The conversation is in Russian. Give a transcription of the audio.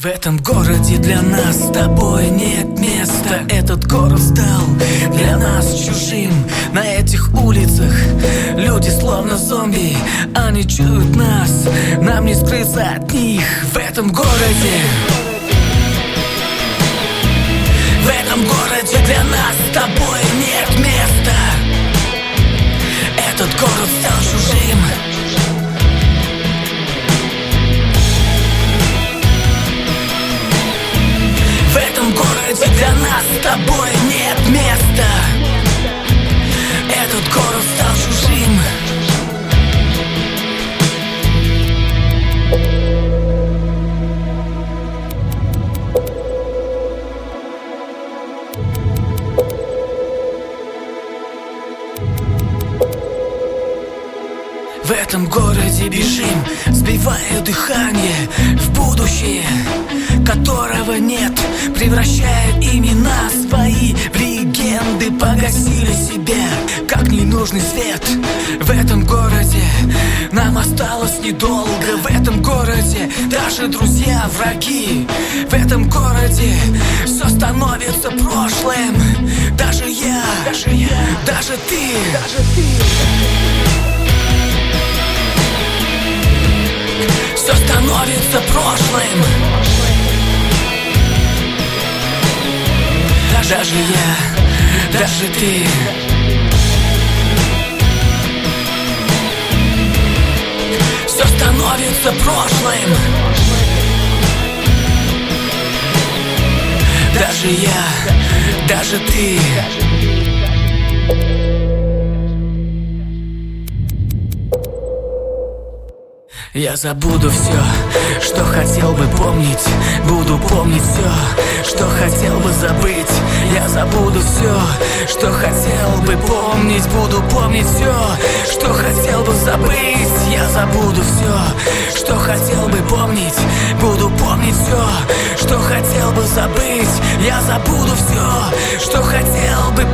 В этом городе для нас с тобой нет места. Этот город стал для нас чужим. На этих улицах люди словно зомби. Они чуют нас, нам не скрыться от них. В этом городе для нас с тобой нет места. Этот город стал чужим. В этом городе для нас с тобой нет места. Этот город стал чужим. В этом городе бежим, сбивая дыхание в будущее, которого нет, превращая имена свои в легенды. Погасили себя, как ненужный свет. В этом городе нам осталось недолго. В этом городе даже друзья враги. В этом городе все становится прошлым. Даже я, даже ты. Все становится прошлым. Даже я, даже ты. Все становится прошлым. Даже я, даже ты. Я забуду все, что хотел бы помнить. Буду помнить все, что хотел бы забыть. Я забуду все, что хотел бы помнить. Буду помнить все, что хотел бы забыть. Я забуду все, что хотел бы помнить. Буду помнить все, что хотел бы забыть. Я забуду все, что хотел бы